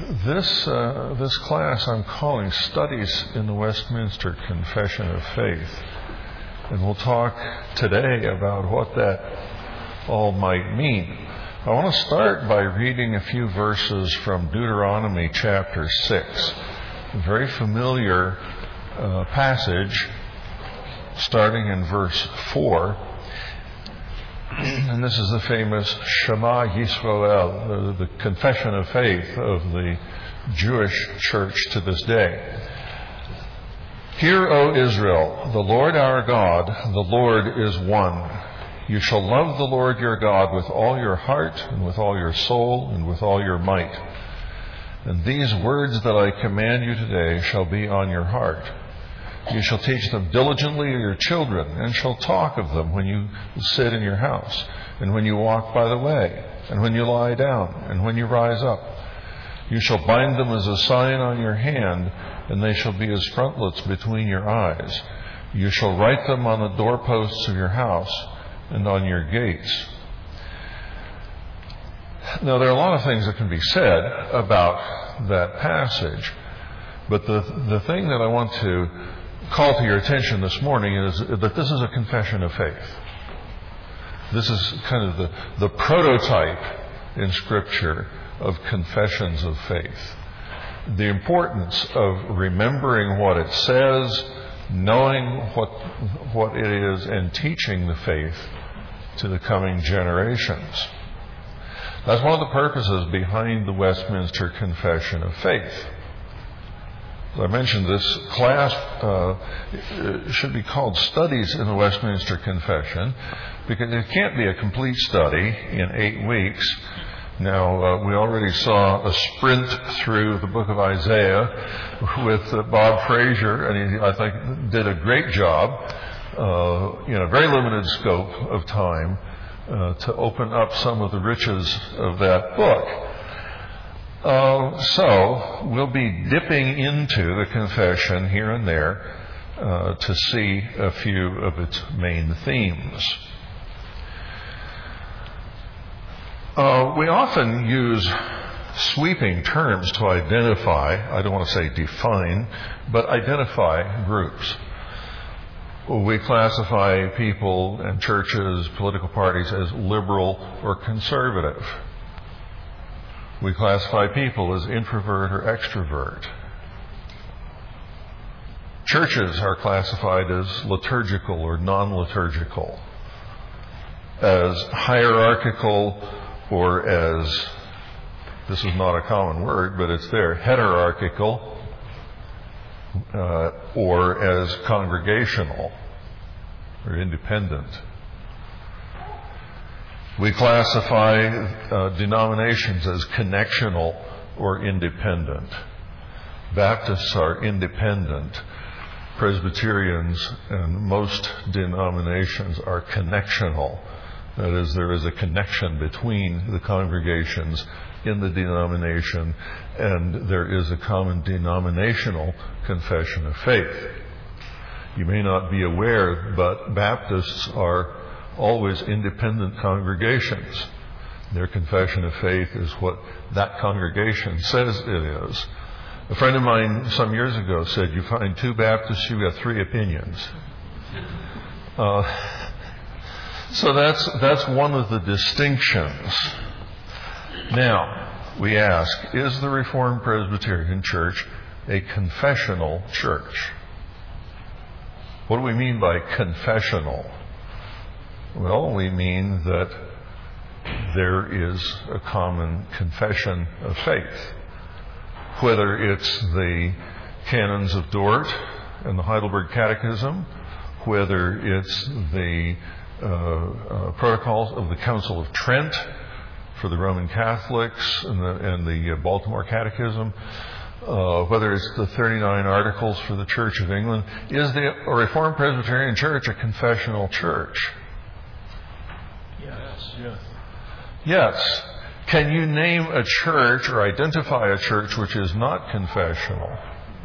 This class I'm calling Studies in the Westminster Confession of Faith. And we'll talk today about what that all might mean. I want to start by reading a few verses from Deuteronomy chapter 6. A very familiar passage starting in verse 4. And this is the famous Shema Yisrael, the confession of faith of the Jewish church to this day. Hear, O Israel, the Lord our God, the Lord is one. You shall love the Lord your God with all your heart and with all your soul and with all your might. And these words that I command you today shall be on your heart. You shall teach them diligently to your children, and shall talk of them when you sit in your house, and when you walk by the way, and when you lie down, and when you rise up. You shall bind them as a sign on your hand, and they shall be as frontlets between your eyes. You shall write them on the doorposts of your house and on your gates. Now, there are a lot of things that can be said about that passage, but the thing that I want to call to your attention this morning is that this is a confession of faith. This is kind of the prototype in Scripture of confessions of faith. The importance of remembering what it says, knowing what it is, and teaching the faith to the coming generations. That's one of the purposes behind the Westminster Confession of Faith. As I mentioned, this class should be called Studies in the Westminster Confession, because it can't be a complete study in 8 weeks. Now, we already saw a sprint through the book of Isaiah with Bob Frazier, and he, I think, did a great job in a very limited scope of time to open up some of the riches of that book. So we'll be dipping into the confession here and there to see a few of its main themes. We often use sweeping terms to identify, I don't want to say define, but identify groups. We classify people and churches, political parties as liberal or conservative. We classify people as introvert or extrovert. Churches are classified as liturgical or non-liturgical, as hierarchical, or as, this is not a common word, but it's there, heterarchical, or as congregational or independent. We classify denominations as connectional or independent. Baptists are independent. Presbyterians and most denominations are connectional. That is, there is a connection between the congregations in the denomination, and there is a common denominational confession of faith. You may not be aware, but Baptists are always independent congregations. Their confession of faith is what that congregation says it is. A friend of mine some years ago said, you find 2 Baptists, you've got 3 opinions. So that's one of the distinctions. Now, we ask, is the Reformed Presbyterian Church a confessional church? What do we mean by confessional? Well, we mean that there is a common confession of faith. Whether it's the Canons of Dort and the Heidelberg Catechism, whether it's the protocols of the Council of Trent for the Roman Catholics and the Baltimore Catechism, whether it's the 39 Articles for the Church of England, is the Reformed Presbyterian Church a confessional church? Yes. Can you name a church or identify a church which is not confessional?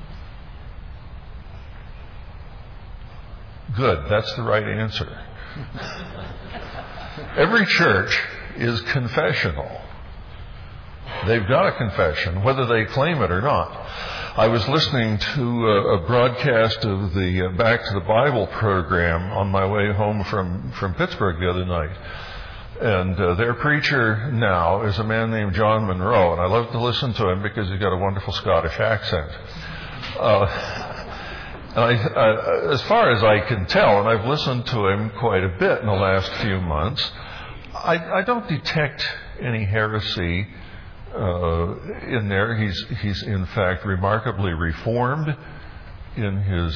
Good. That's the right answer. Every church is confessional. They've got a confession, whether they claim it or not. I was listening to a broadcast of the Back to the Bible program on my way home from Pittsburgh the other night. And their preacher now is a man named John Monroe, and I love to listen to him because he's got a wonderful Scottish accent. As far as I can tell, and I've listened to him quite a bit in the last few months, I don't detect any heresy in there. He's in fact remarkably reformed in his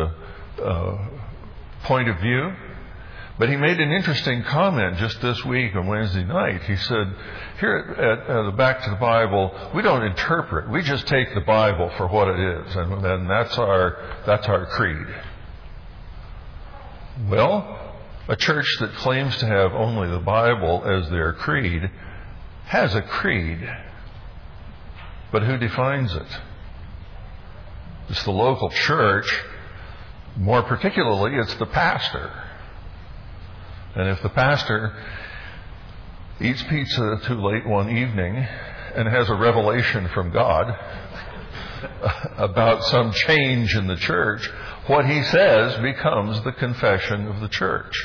point of view. But he made an interesting comment just this week on Wednesday night. He said, here at the Back to the Bible, we don't interpret. We just take the Bible for what it is, and that's our creed. Well, a church that claims to have only the Bible as their creed has a creed. But who defines it? It's the local church. More particularly, it's the pastor. And if the pastor eats pizza too late one evening and has a revelation from God about some change in the church, what he says becomes the confession of the church.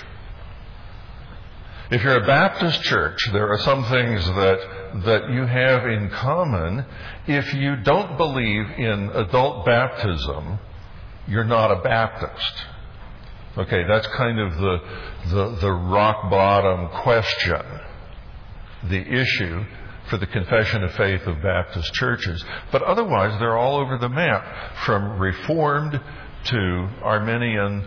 If you're a Baptist church, there are some things that you have in common. If you don't believe in adult baptism, you're not a Baptist. Okay, that's kind of the rock bottom question, the issue for the confession of faith of Baptist churches. But otherwise, they're all over the map, from Reformed to Arminian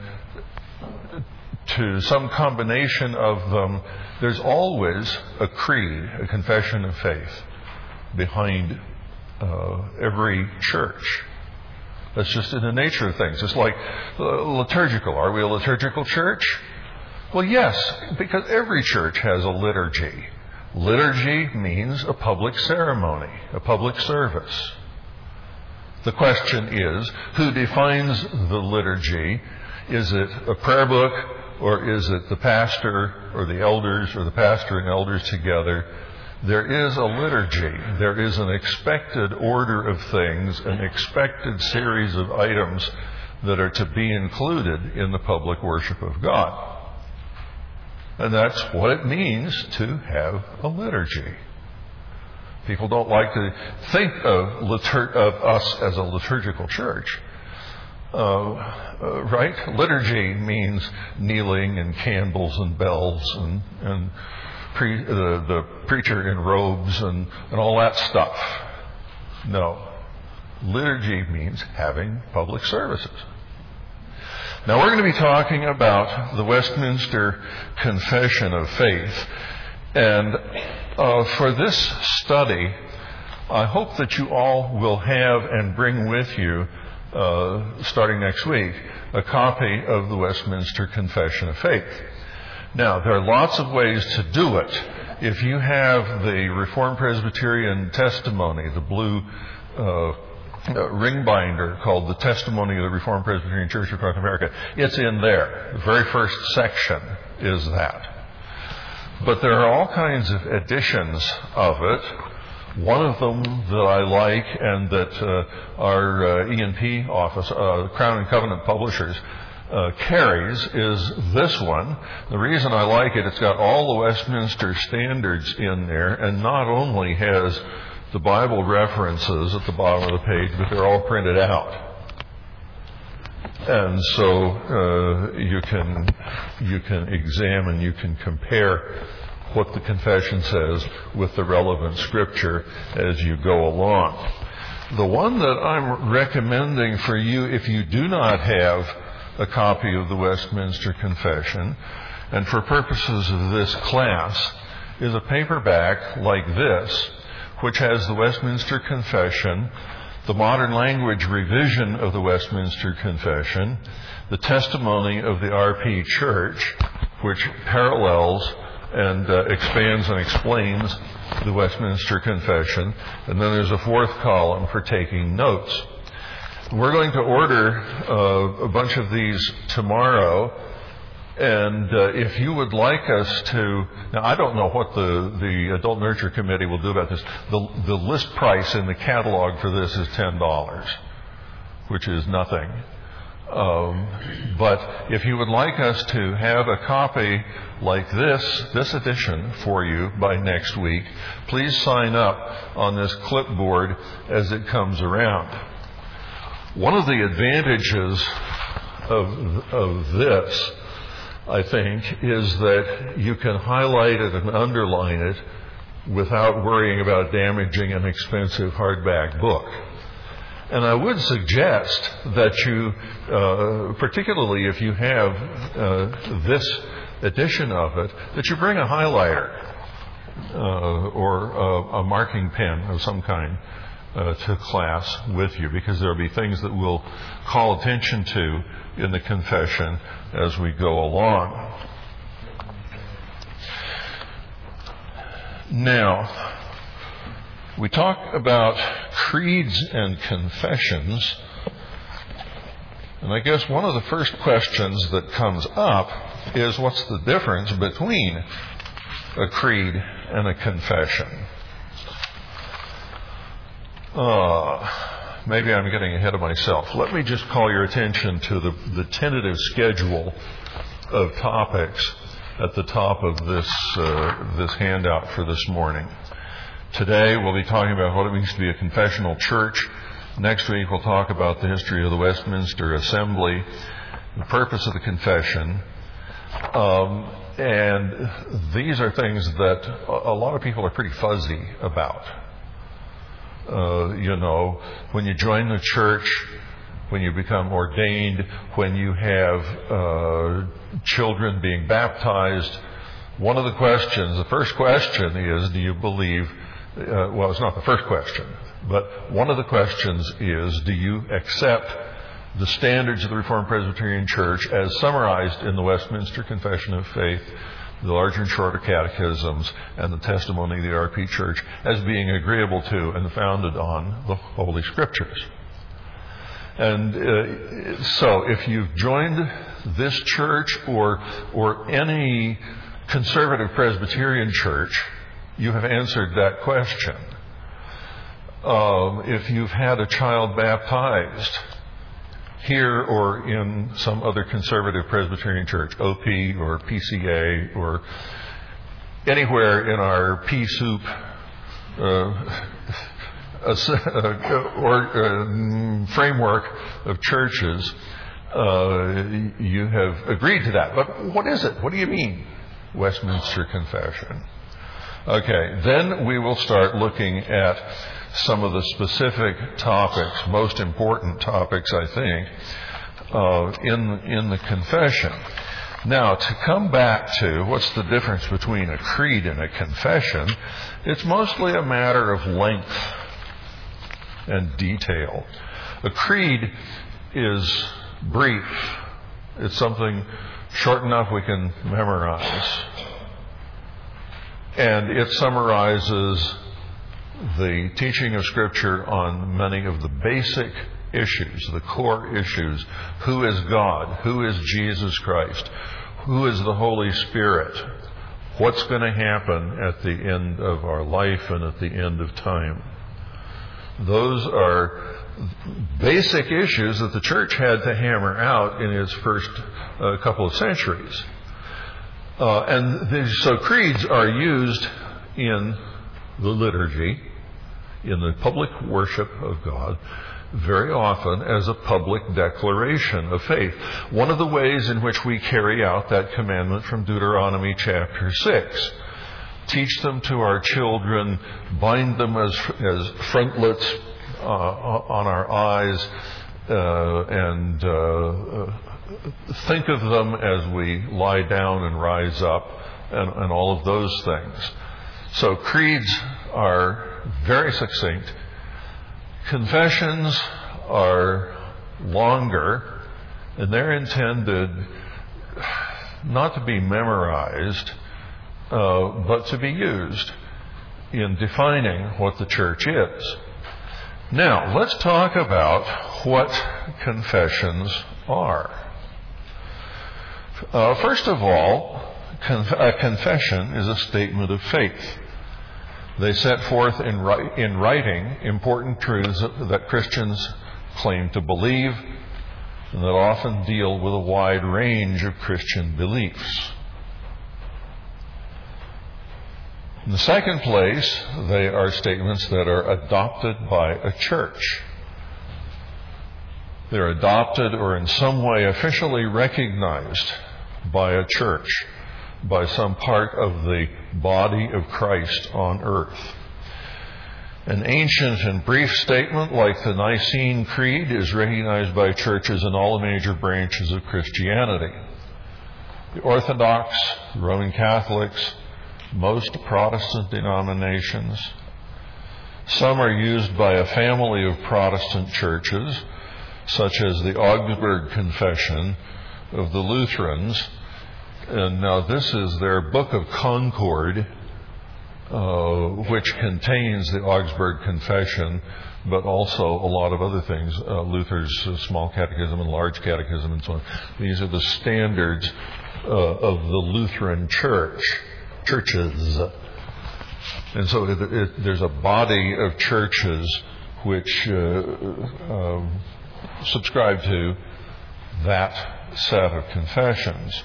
to some combination of them. There's always a creed, a confession of faith behind every church. That's just in the nature of things. It's like liturgical. Are we a liturgical church? Well, yes, because every church has a liturgy. Liturgy means a public ceremony, a public service. The question is, who defines the liturgy? Is it a prayer book, or is it the pastor or the elders, or the pastor and elders together? There is a liturgy. There is an expected order of things, an expected series of items that are to be included in the public worship of God. And that's what it means to have a liturgy. People don't like to think of us as a liturgical church. Right? Liturgy means kneeling and candles and bells and the preacher in robes and all that stuff. No. Liturgy means having public services. Now we're going to be talking about the Westminster Confession of Faith. And for this study, I hope that you all will have and bring with you, starting next week, a copy of the Westminster Confession of Faith. Now, there are lots of ways to do it. If you have the Reformed Presbyterian testimony, the blue ring binder called The Testimony of the Reformed Presbyterian Church of North America, it's in there. The very first section is that. But there are all kinds of editions of it. One of them that I like, and that our E&P office, Crown and Covenant Publishers, carries, is this one. The reason I like it, it's got all the Westminster standards in there, and not only has the Bible references at the bottom of the page, but they're all printed out. And so you can examine, you can compare what the confession says with the relevant scripture as you go along. The one that I'm recommending for you, if you do not have a copy of the Westminster Confession, and for purposes of this class, is a paperback like this, which has the Westminster Confession, the modern language revision of the Westminster Confession, the testimony of the RP Church, which parallels and expands and explains the Westminster Confession, and then there's a fourth column for taking notes. We're going to order a bunch of these tomorrow And if you would like us to, now I don't know what the Adult Nurture Committee will do about this. The list price in the catalog for this is $10, which is nothing. But if you would like us to have a copy like this edition for you by next week, please sign up on this clipboard as it comes around. One of the advantages of this, I think, is that you can highlight it and underline it without worrying about damaging an expensive hardback book. And I would suggest that you, particularly if you have this edition of it, that you bring a highlighter or a marking pen of some kind to class with you, because there will be things that we'll call attention to in the confession as we go along. Now, we talk about creeds and confessions, and I guess one of the first questions that comes up is, what's the difference between a creed and a confession? Maybe I'm getting ahead of myself. Let me just call your attention to the tentative schedule of topics at the top of this handout for this morning. Today we'll be talking about what it means to be a confessional church. Next week we'll talk about the history of the Westminster Assembly, the purpose of the confession. And these are things that a lot of people are pretty fuzzy about. When you join the church, when you become ordained, when you have children being baptized, one of the questions, the first question is, do you believe, well, it's not the first question, but one of the questions is, do you accept the standards of the Reformed Presbyterian Church as summarized in the Westminster Confession of Faith, the larger and shorter catechisms, and the testimony of the RP Church as being agreeable to and founded on the Holy Scriptures? And so if you've joined this church or any conservative Presbyterian church, you have answered that question. If you've had a child baptized here or in some other conservative Presbyterian church, OP or PCA or anywhere in our pea soup framework of churches, you have agreed to that. But what is it? What do you mean, Westminster Confession? Okay, then we will start looking at some of the specific topics, most important topics, I think, in the confession. Now, to come back to what's the difference between a creed and a confession, it's mostly a matter of length and detail. A creed is brief. It's something short enough we can memorize. And it summarizes the teaching of Scripture on many of the basic issues, the core issues. Who is God? Who is Jesus Christ? Who is the Holy Spirit? What's going to happen at the end of our life and at the end of time? Those are basic issues that the church had to hammer out in its first couple of centuries. So creeds are used in the liturgy, in the public worship of God, very often as a public declaration of faith. One of the ways in which we carry out that commandment from Deuteronomy chapter 6. Teach them to our children, bind them as frontlets on our eyes, and think of them as we lie down and rise up, and all of those things. So creeds are very succinct. Confessions are longer, and they're intended not to be memorized, but to be used in defining what the church is. Now, let's talk about what confessions are. First of all, a confession is a statement of faith. They set forth in writing important truths that Christians claim to believe and that often deal with a wide range of Christian beliefs. In the second place, they are statements that are adopted by a church. They're adopted or in some way officially recognized by a church, by some part of the body of Christ on earth. An ancient and brief statement like the Nicene Creed is recognized by churches in all the major branches of Christianity. The Orthodox, Roman Catholics, most Protestant denominations. Some are used by a family of Protestant churches, such as the Augsburg Confession of the Lutherans. And now this is their Book of Concord, which contains the Augsburg Confession, but also a lot of other things, Luther's Small Catechism and Large Catechism and so on. These are the standards of the Lutheran churches. And so there's a body of churches which subscribe to that set of confessions.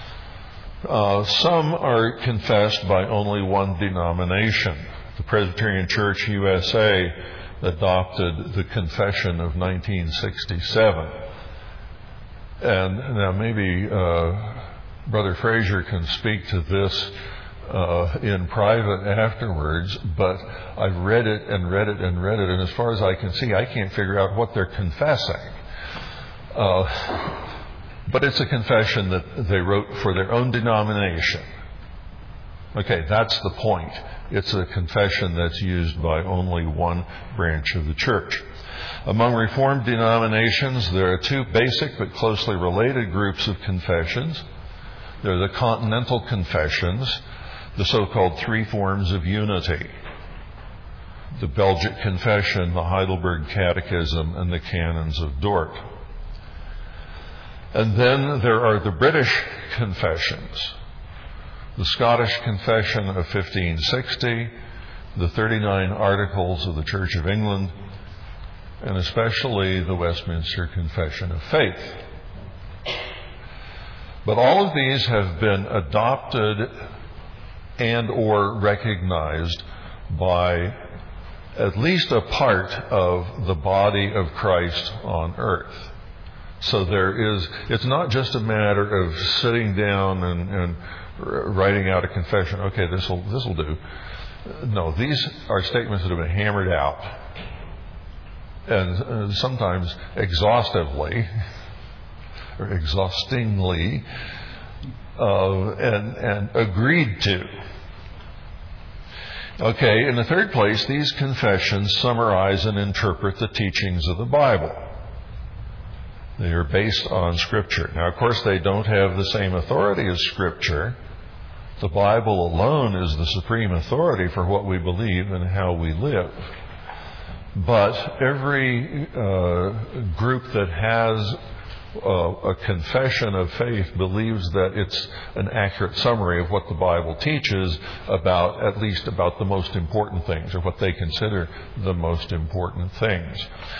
Some are confessed by only one denomination. The Presbyterian Church USA adopted the Confession of 1967. And now maybe Brother Fraser can speak to this in private afterwards, but I've read it, and as far as I can see, I can't figure out what they're confessing. But it's a confession that they wrote for their own denomination. Okay, that's the point. It's a confession that's used by only one branch of the church. Among Reformed denominations, there are two basic but closely related groups of confessions. There are the Continental Confessions, the so-called three forms of unity: the Belgic Confession, the Heidelberg Catechism, and the Canons of Dort. And then there are the British confessions: the Scottish Confession of 1560, the 39 Articles of the Church of England, and especially the Westminster Confession of Faith. But all of these have been adopted and or recognized by at least a part of the body of Christ on earth. So it's not just a matter of sitting down and writing out a confession. Okay, this'll do. No, these are statements that have been hammered out, and sometimes exhaustively or exhaustingly, and agreed to. Okay, in the third place, these confessions summarize and interpret the teachings of the Bible. They are based on Scripture. Now, of course, they don't have the same authority as Scripture. The Bible alone is the supreme authority for what we believe and how we live. But every group that has a confession of faith believes that it's an accurate summary of what the Bible teaches about, at least about the most important things, or what they consider the most important things.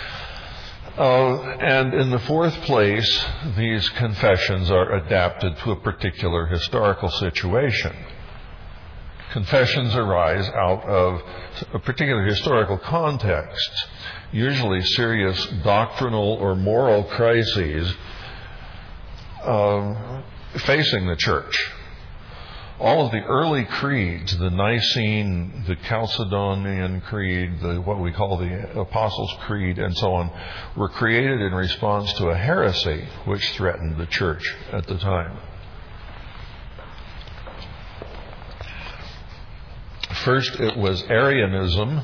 And in the fourth place, these confessions are adapted to a particular historical situation. Confessions arise out of a particular historical context, usually serious doctrinal or moral crises facing the church. All of the early creeds, the Nicene, the Chalcedonian Creed, what we call the Apostles' Creed, and so on, were created in response to a heresy which threatened the church at the time. First, it was Arianism.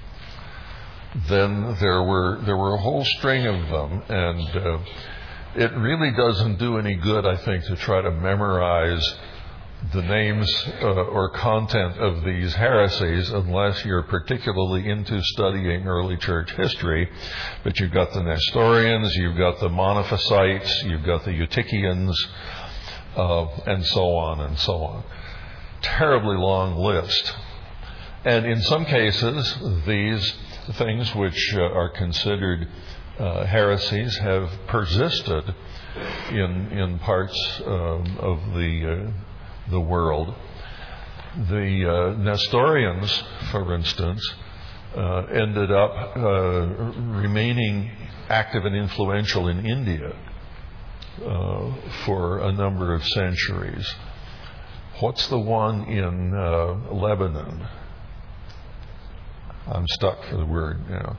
Then there were a whole string of them, and it really doesn't do any good, I think, to try to memorize the names or content of these heresies unless you're particularly into studying early church history. But you've got the Nestorians, you've got the Monophysites, you've got the Eutychians, and so on and so on. Terribly long list. And in some cases, these things which are considered heresies have persisted in parts of the world. The Nestorians, for instance, ended up remaining active and influential in India for a number of centuries. What's the one in Lebanon? I'm stuck for the word now.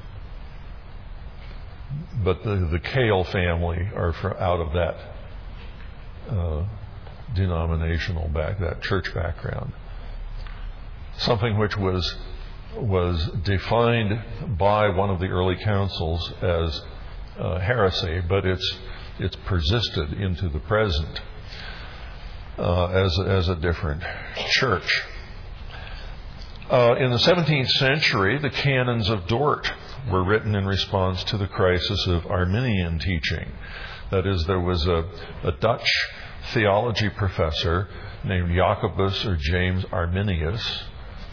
But the Kale family are out of that denominational that church background. Something which was defined by one of the early councils as heresy, but it's persisted into the present as a different church. In the 17th century, the Canons of Dort were written in response to the crisis of Arminian teaching. That is, there was a Dutch theology professor named Jacobus or James Arminius,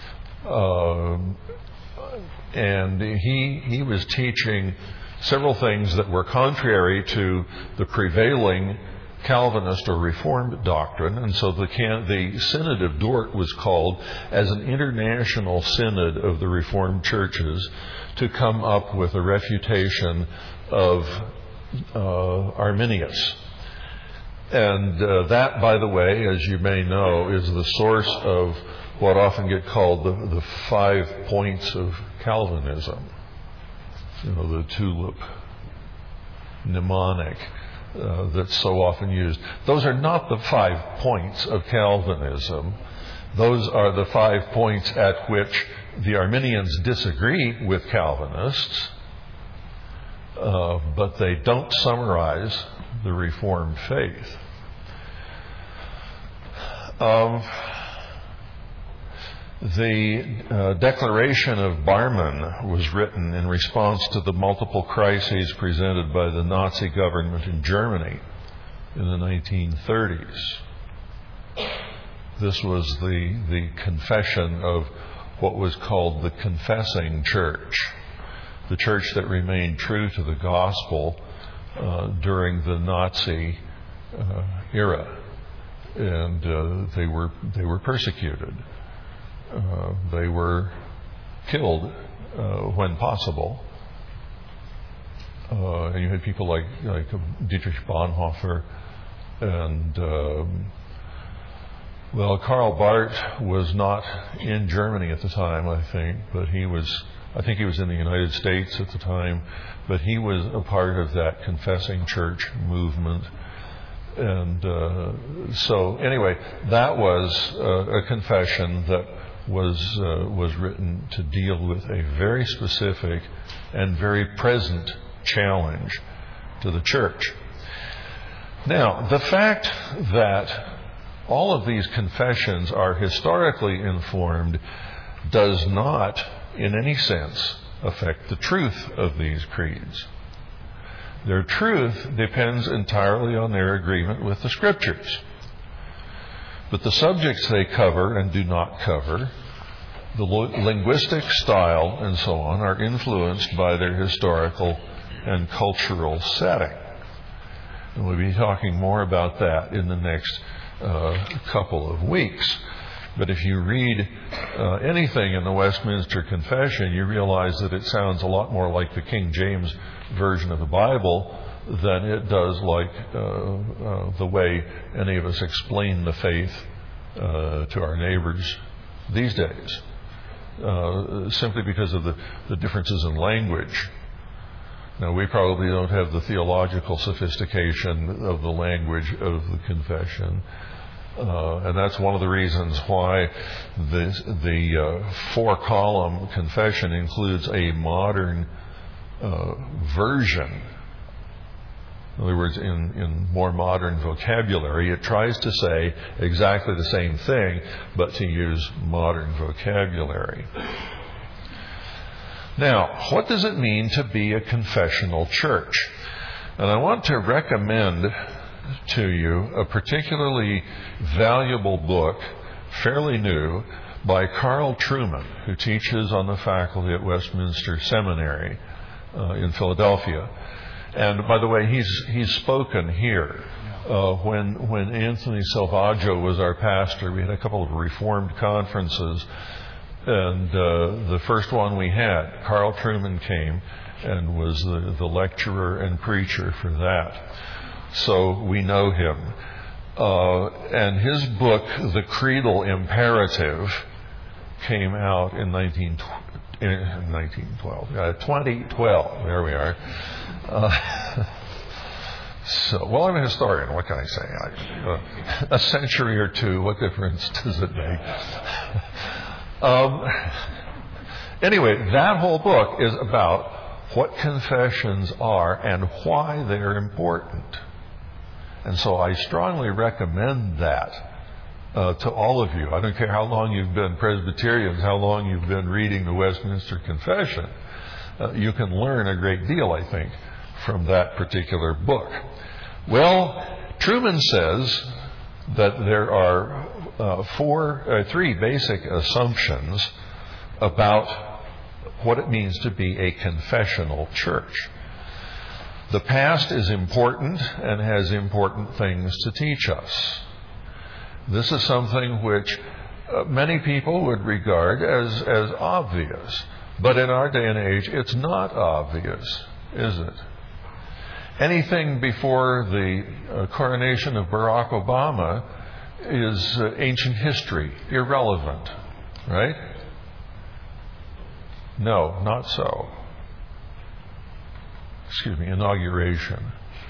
and he was teaching several things that were contrary to the prevailing Calvinist or Reformed doctrine, and so the Synod of Dort was called as an international synod of the Reformed churches to come up with a refutation of Arminius. And that, by the way, as you may know, is the source of what often get called the 5 points of Calvinism. The tulip mnemonic that's so often used. Those are not the 5 points of Calvinism. Those are the 5 points at which the Arminians disagree with Calvinists, but they don't summarize the Reformed faith. The Declaration of Barmen was written in response to the multiple crises presented by the Nazi government in Germany in the 1930s. This was the confession of what was called the confessing church, the church that remained true to the gospel during the Nazi era, and they were persecuted. They were killed when possible. And you had people like Dietrich Bonhoeffer and Karl Barth was not in Germany at the time, I think, but he was in the United States at the time, but he was a part of that confessing church movement. And so anyway, that was a confession that was written to deal with a very specific and very present challenge to the church. Now, the fact that all of these confessions are historically informed does not, in any sense, affect the truth of these creeds. Their truth depends entirely on their agreement with the Scriptures. But the subjects they cover and do not cover, the linguistic style and so on, are influenced by their historical and cultural setting. And we'll be talking more about that in the next couple of weeks. But if you read anything in the Westminster Confession, you realize that it sounds a lot more like the King James Version of the Bible than it does like the way any of us explain the faith to our neighbors these days, simply because of the differences in language. Now, we probably don't have the theological sophistication of the language of the confession, and that's one of the reasons why the 4-column confession includes a modern version. In other words, in more modern vocabulary, it tries to say exactly the same thing, but to use modern vocabulary. Now, what does it mean to be a confessional church? And I want to recommend to you a particularly valuable book, fairly new, by Carl Trueman, who teaches on the faculty at Westminster Seminary in Philadelphia. And by the way, he's spoken here. When Anthony Salvaggio was our pastor, we had a couple of Reformed conferences, and the first one we had, Carl Trueman came and was the lecturer and preacher for that. So we know him. And his book, The Creedal Imperative, came out in 2012. There we are. Well, I'm a historian. What can I say? A century or two, what difference does it make? Anyway, that whole book is about what confessions are and why they're important. And so I strongly recommend that to all of you. I don't care how long you've been Presbyterians, how long you've been reading the Westminster Confession. You can learn a great deal, I think, from that particular book. Well, Trueman says that there are three basic assumptions about what it means to be a confessional church. The past is important and has important things to teach us. This is something which many people would regard as obvious. But in our day and age, it's not obvious, is it? Anything before the coronation of Barack Obama is ancient history, irrelevant, right? No, not so. Excuse me, inauguration.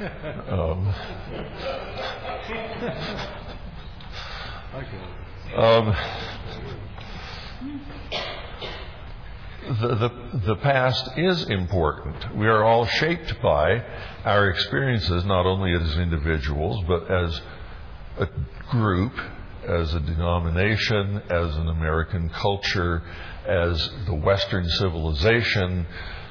The past is important. We are all shaped by our experiences, not only as individuals, but as a group, as a denomination, as an American culture, as the Western civilization.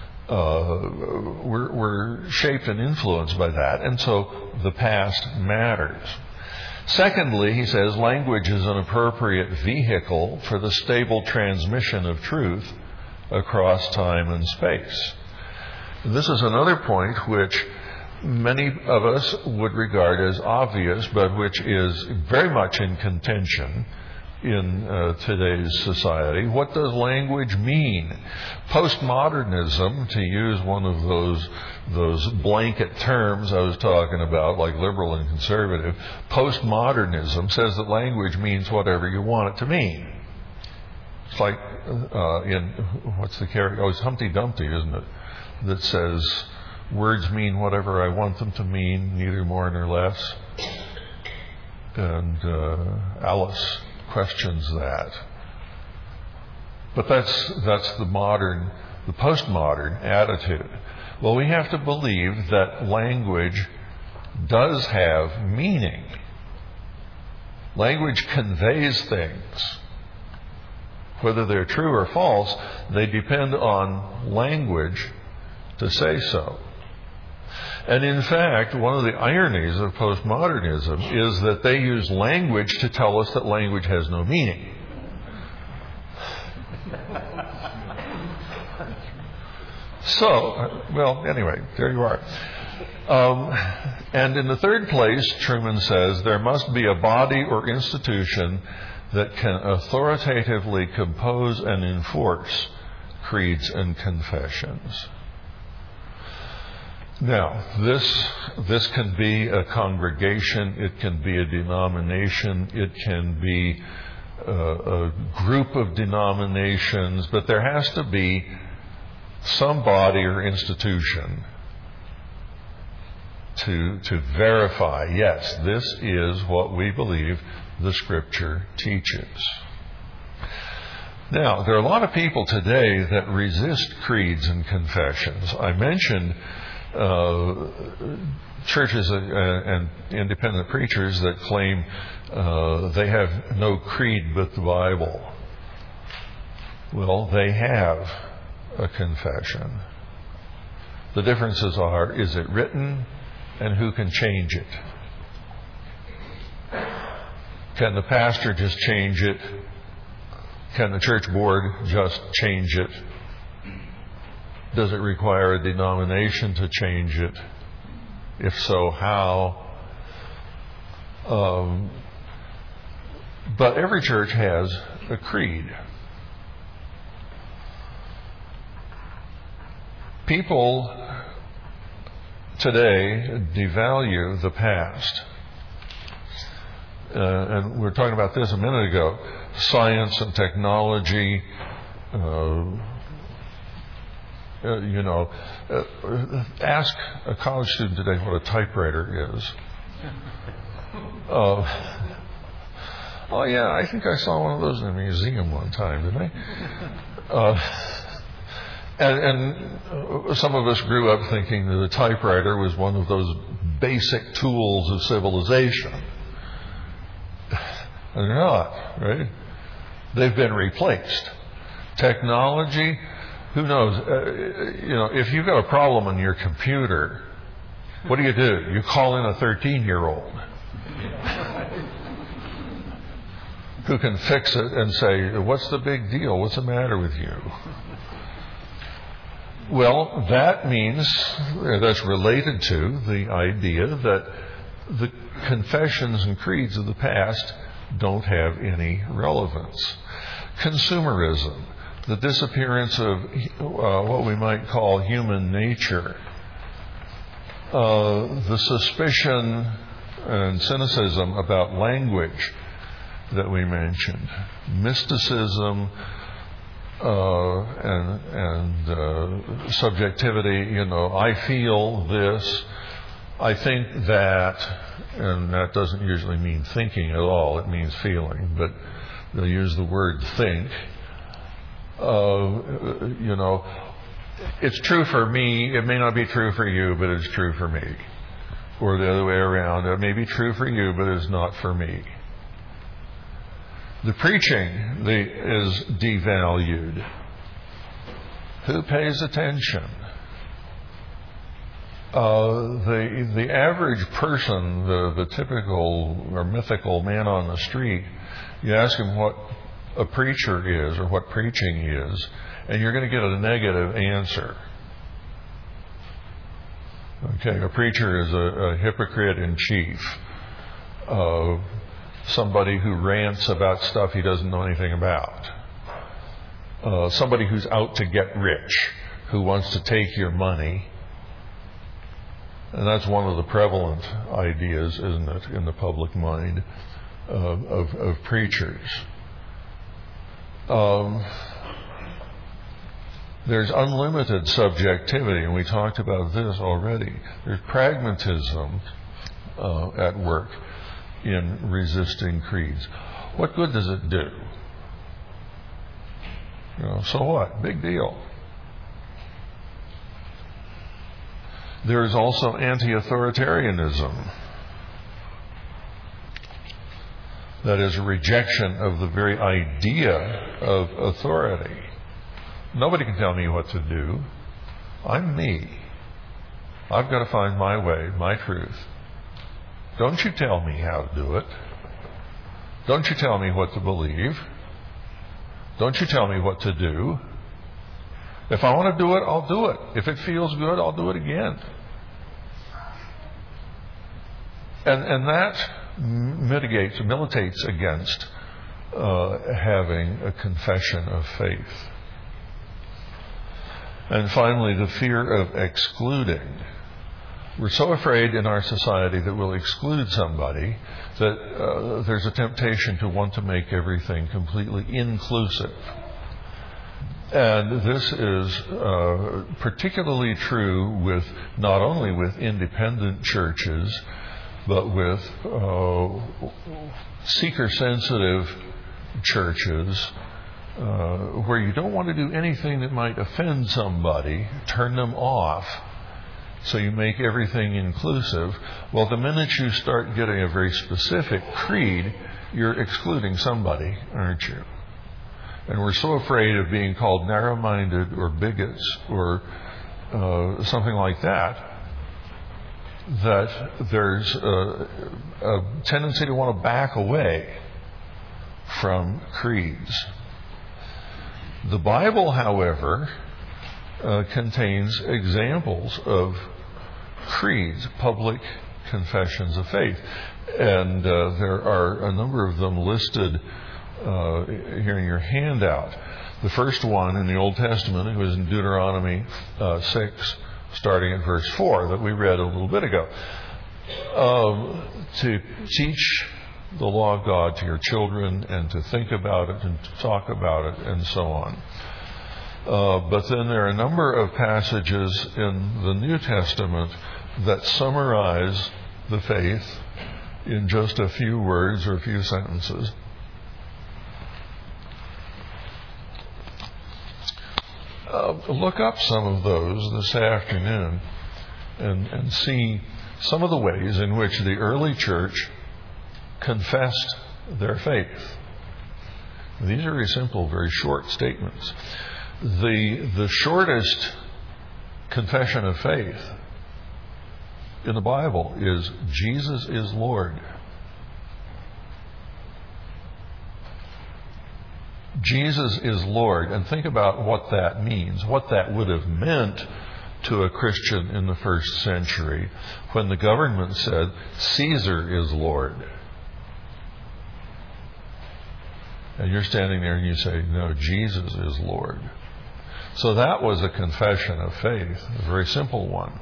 We're shaped and influenced by that, and so the past matters. Secondly, he says, language is an appropriate vehicle for the stable transmission of truth across time and space. This is another point which many of us would regard as obvious, but which is very much in contention in today's society. What does language mean? Postmodernism, to use one of those blanket terms I was talking about, like liberal and conservative, postmodernism says that language means whatever you want it to mean. It's like what's the character? Oh, it's Humpty Dumpty, isn't it? That says, words mean whatever I want them to mean, neither more nor less. And Alice questions that. But that's the postmodern attitude. Well, we have to believe that language does have meaning. Language conveys things. Whether they're true or false, they depend on language to say so. And in fact, one of the ironies of postmodernism is that they use language to tell us that language has no meaning. So, well, anyway, there you are. And in the third place, Trueman says, there must be a body or institution that can authoritatively compose and enforce creeds and confessions. Now, this can be a congregation, it can be a denomination, it can be a group of denominations, but there has to be some body or institution to verify, yes, this is what we believe the Scripture teaches. Now, there are a lot of people today that resist creeds and confessions. I mentioned churches and independent preachers that claim they have no creed but the Bible. Well, they have a confession. The differences are, is it written, and who can change it? Can the pastor just change it? Can the church board just change it? Does it require a denomination to change it? If so, how? But every church has a creed. People today devalue the past. And we were talking about this a minute ago. Science and technology, ask a college student today what a typewriter is. Oh yeah, I think I saw one of those in a museum one time, didn't I? And some of us grew up thinking that a typewriter was one of those basic tools of civilization. And they're not, right? They've been replaced. Technology, who knows? If you've got a problem on your computer, what do? You call in a 13-year-old who can fix it and say, "What's the big deal? What's the matter with you?" Well, that means that's related to the idea that the confessions and creeds of the past don't have any relevance. Consumerism, the disappearance of what we might call human nature, the suspicion and cynicism about language that we mentioned, mysticism, and subjectivity. I feel this, I think that, and that doesn't usually mean thinking at all. It means feeling, but they'll use the word think. It's true for me. It may not be true for you, but it's true for me. Or the other way around. It may be true for you, but it's not for me. The preaching is devalued. Who pays attention? The average person, the typical or mythical man on the street, you ask him what a preacher is or what preaching is, and you're going to get a negative answer. Okay, a preacher is a hypocrite in chief. Somebody who rants about stuff he doesn't know anything about. Somebody who's out to get rich, who wants to take your money. And that's one of the prevalent ideas, isn't it, in the public mind of preachers. There's unlimited subjectivity, and we talked about this already. There's pragmatism at work in resisting creeds. What good does it do? So what? Big deal. There is also anti-authoritarianism. That is a rejection of the very idea of authority. Nobody can tell me what to do. I'm me. I've got to find my way, my truth. Don't you tell me how to do it. Don't you tell me what to believe. Don't you tell me what to do. If I want to do it, I'll do it. If it feels good, I'll do it again. And that militates against having a confession of faith. And finally, the fear of excluding. We're so afraid in our society that we'll exclude somebody that there's a temptation to want to make everything completely inclusive. And this is particularly true with not only with independent churches, but with seeker-sensitive churches, where you don't want to do anything that might offend somebody, turn them off, so you make everything inclusive. Well, the minute you start getting a very specific creed, you're excluding somebody, aren't you? And we're so afraid of being called narrow-minded or bigots or something like that, that there's a tendency to want to back away from creeds. The Bible, however, contains examples of creeds, public confessions of faith. And there are a number of them listed here in your handout. The first one in the Old Testament, it was in Deuteronomy 6, starting at verse 4, that we read a little bit ago. To teach the law of God to your children, and to think about it, and to talk about it, and so on. But then there are a number of passages in the New Testament that summarize the faith in just a few words or a few sentences. Look up some of those this afternoon and see some of the ways in which the early church confessed their faith. These are very simple, very short statements. The shortest confession of faith in the Bible is Jesus is Lord. Jesus is Lord. And think about what that means, what that would have meant to a Christian in the first century when the government said, Caesar is Lord. And you're standing there and you say, no, Jesus is Lord. So that was a confession of faith, a very simple one.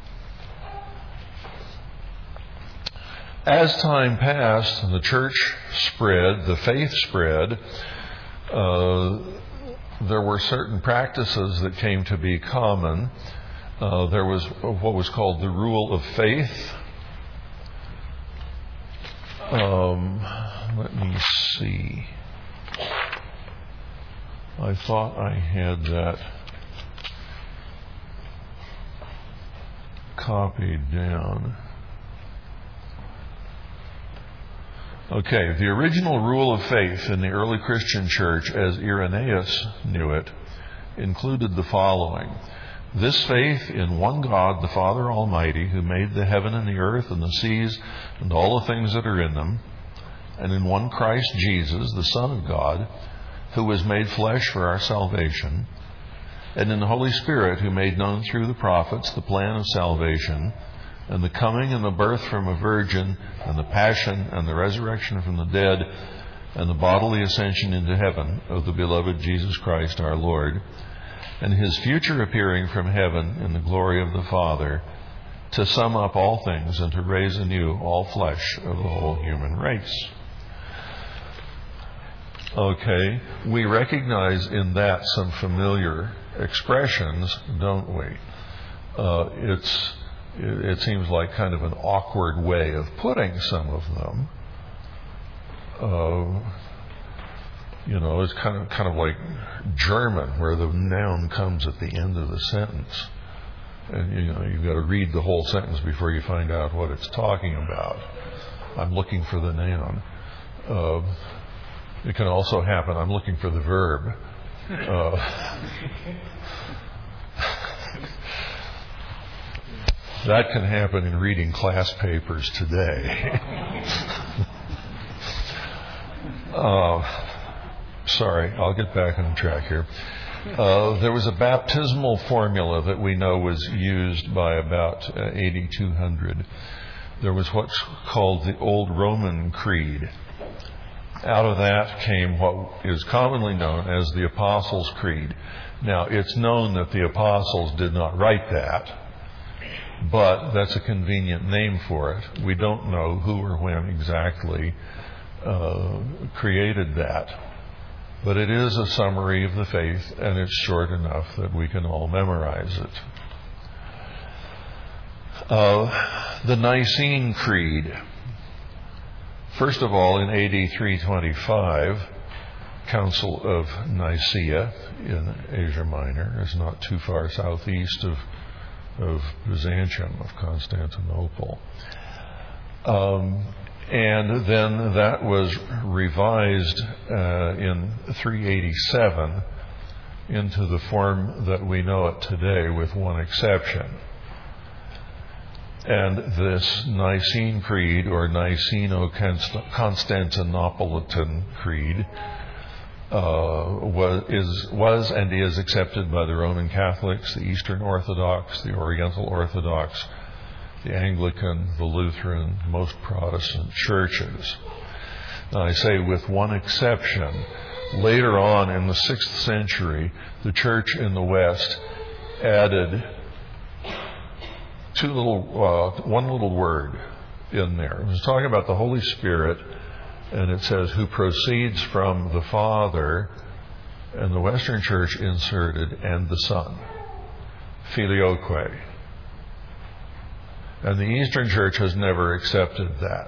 As time passed and the church spread, the faith spread, there were certain practices that came to be common. There was what was called the rule of faith. Let me see. I thought I had that copied down. Okay, the original rule of faith in the early Christian church, as Irenaeus knew it, included the following. This faith in one God, the Father Almighty, who made the heaven and the earth and the seas and all the things that are in them, and in one Christ Jesus, the Son of God, who was made flesh for our salvation, and in the Holy Spirit, who made known through the prophets the plan of salvation, and the coming and the birth from a virgin, and the passion and the resurrection from the dead, and the bodily ascension into heaven of the beloved Jesus Christ our Lord, and his future appearing from heaven in the glory of the Father, to sum up all things and to raise anew all flesh of the whole human race. Okay, we recognize in that some familiar expressions, don't we? It seems like kind of an awkward way of putting some of them. It's kind of like German, where the noun comes at the end of the sentence, and you've got to read the whole sentence before you find out what it's talking about. I'm looking for the noun. It can also happen, I'm looking for the verb. That can happen in reading class papers today. Sorry, I'll get back on track here. There was a baptismal formula that we know was used by about 8200. There was what's called the Old Roman Creed. Out of that came what is commonly known as the Apostles' Creed. Now, it's known that the apostles did not write that, but that's a convenient name for it. We don't know who or when exactly created that. But it is a summary of the faith, and it's short enough that we can all memorize it. The Nicene Creed. First of all, in AD 325, Council of Nicaea in Asia Minor, is not too far southeast of Byzantium, of Constantinople. And then that was revised in 387 into the form that we know it today, with one exception. And this Nicene Creed, or Niceno-Constantinopolitan Creed, was and is accepted by the Roman Catholics, the Eastern Orthodox, the Oriental Orthodox, the Anglican, the Lutheran, most Protestant churches. Now, I say with one exception. Later on in the 6th century, the church in the West added one little word in there. It was talking about the Holy Spirit, and it says, who proceeds from the Father, and the Western Church inserted, and the Son. Filioque. And the Eastern Church has never accepted that.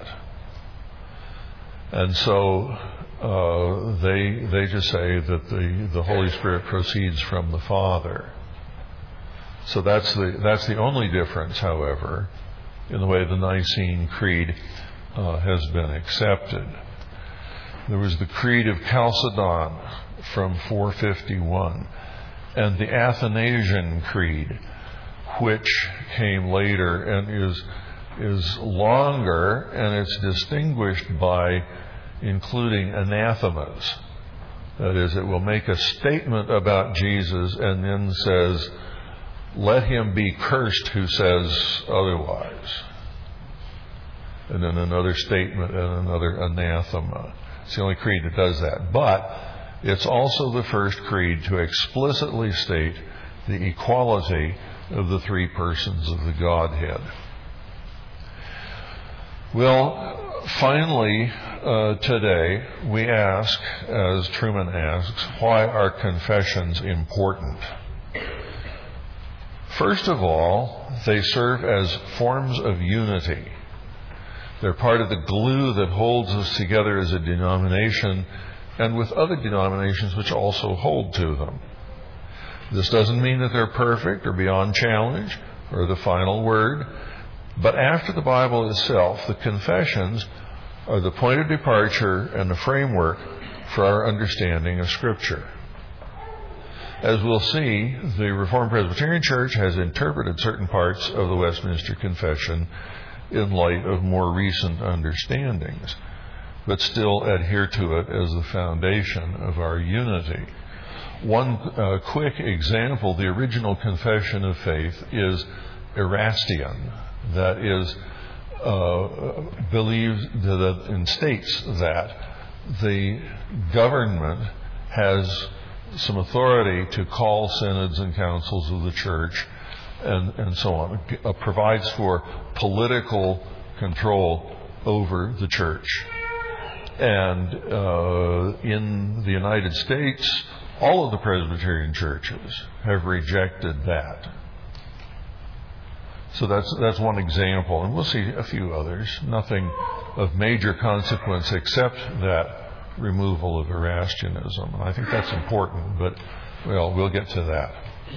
And so they just say that the Holy Spirit proceeds from the Father. So that's the only difference, however, in the way the Nicene Creed has been accepted. There was the Creed of Chalcedon from 451, and the Athanasian Creed, which came later and is longer, and it's distinguished by including anathemas. That is, it will make a statement about Jesus and then says, let him be cursed who says otherwise. And then another statement and another anathema. It's the only creed that does that. But it's also the first creed to explicitly state the equality of the three persons of the Godhead. Well, finally, today we ask, as Truman asks, why are confessions important? First of all, they serve as forms of unity. They're part of the glue that holds us together as a denomination and with other denominations which also hold to them. This doesn't mean that they're perfect or beyond challenge or the final word, but after the Bible itself, the confessions are the point of departure and the framework for our understanding of Scripture. As we'll see, the Reformed Presbyterian Church has interpreted certain parts of the Westminster Confession in light of more recent understandings, but still adhere to it as the foundation of our unity. One quick example, the original Confession of Faith is Erastian, that is, believes that and states that the government has some authority to call synods and councils of the church and so on. It provides for political control over the church. And in the United States, all of the Presbyterian churches have rejected that. So that's one example, and we'll see a few others. Nothing of major consequence except that removal of Erastianism. And I think that's important, but we'll get to that.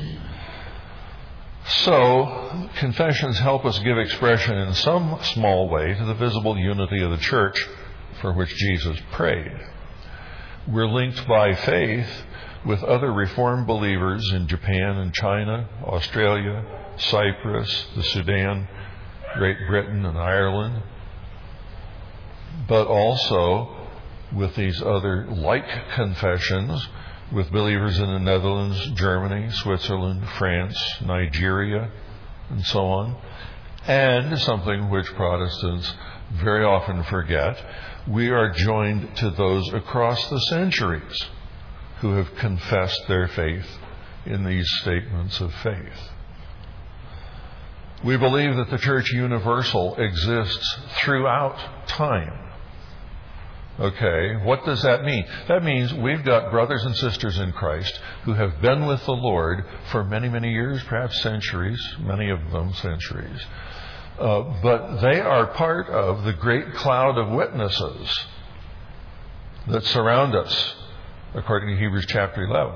So, confessions help us give expression in some small way to the visible unity of the church for which Jesus prayed. We're linked by faith with other Reformed believers in Japan and China, Australia, Cyprus, the Sudan, Great Britain, and Ireland, but also with these other like confessions with believers in the Netherlands, Germany, Switzerland, France, Nigeria, and so on. And something which Protestants very often forget, we are joined to those across the centuries who have confessed their faith in these statements of faith. We believe that the Church Universal exists throughout time. Okay, what does that mean? That means we've got brothers and sisters in Christ who have been with the Lord for many, many years, perhaps centuries, many of them centuries. But they are part of the great cloud of witnesses that surround us, according to Hebrews chapter 11.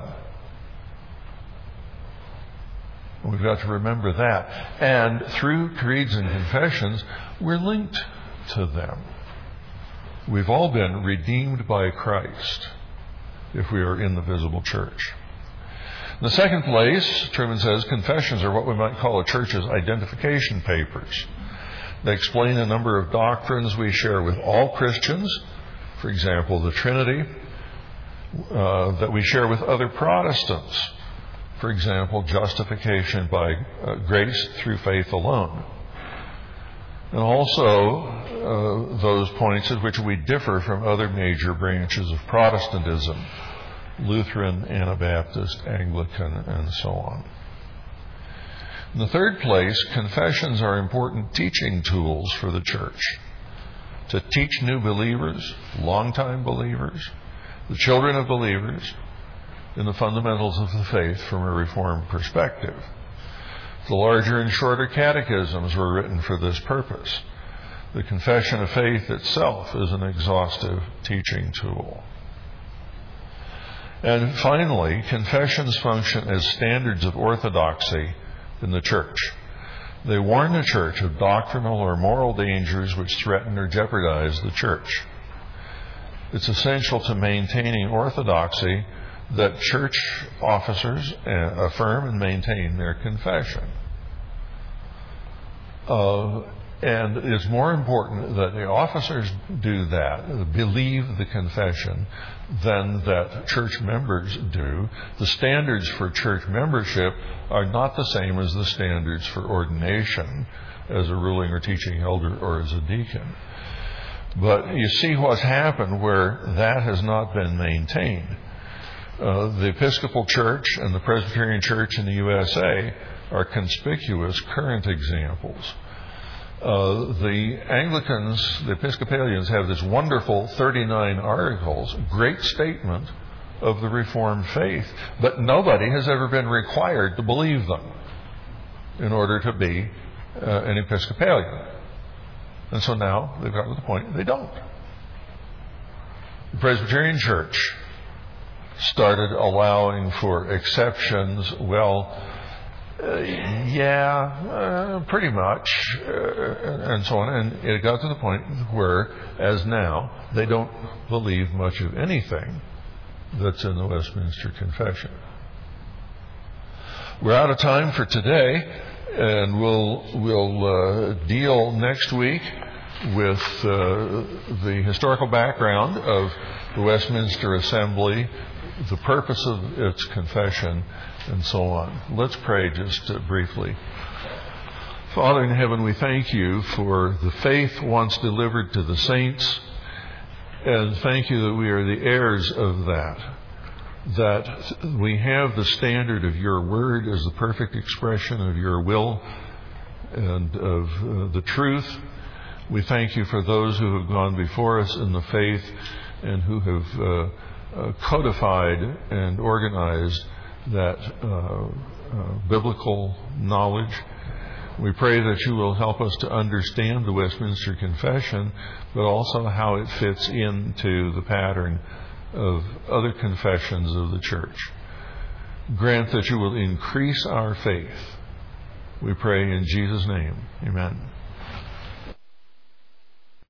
We've got to remember that. And through creeds and confessions, we're linked to them. We've all been redeemed by Christ if we are in the visible church. In the second place, Truman says, confessions are what we might call a church's identification papers. They explain a number of doctrines we share with all Christians, for example, the Trinity, that we share with other Protestants, for example, justification by grace through faith alone. And also those points at which we differ from other major branches of Protestantism, Lutheran, Anabaptist, Anglican, and so on. In the third place, confessions are important teaching tools for the church to teach new believers, longtime believers, the children of believers, in the fundamentals of the faith from a Reformed perspective. The larger and shorter catechisms were written for this purpose. The Confession of Faith itself is an exhaustive teaching tool. And finally, confessions function as standards of orthodoxy in the church. They warn the church of doctrinal or moral dangers which threaten or jeopardize the church. It's essential to maintaining orthodoxy that church officers affirm and maintain their confession. And it's more important that the officers do that, believe the confession, than that church members do. The standards for church membership are not the same as the standards for ordination as a ruling or teaching elder or as a deacon. But you see what's happened where that has not been maintained. The Episcopal Church and the Presbyterian Church in the USA are conspicuous current examples. The Anglicans, the Episcopalians, have this wonderful 39 articles, great statement of the Reformed faith, but nobody has ever been required to believe them in order to be an Episcopalian. And so now they've got to the point they don't. The Presbyterian Church started allowing for exceptions, pretty much, and so on. And it got to the point where, as now, they don't believe much of anything that's in the Westminster Confession. We're out of time for today, and we'll deal next week with the historical background of the Westminster Assembly, the purpose of its confession, and so on. Let's pray just briefly. Father in heaven, we thank you for the faith once delivered to the saints, and thank you that we are the heirs of that we have the standard of your word as the perfect expression of your will and of the truth. We thank you for those who have gone before us in the faith and who have codified and organized that biblical knowledge. We pray that you will help us to understand the Westminster Confession, but also how it fits into the pattern of other confessions of the church. Grant that you will increase our faith. We pray in Jesus' name. Amen.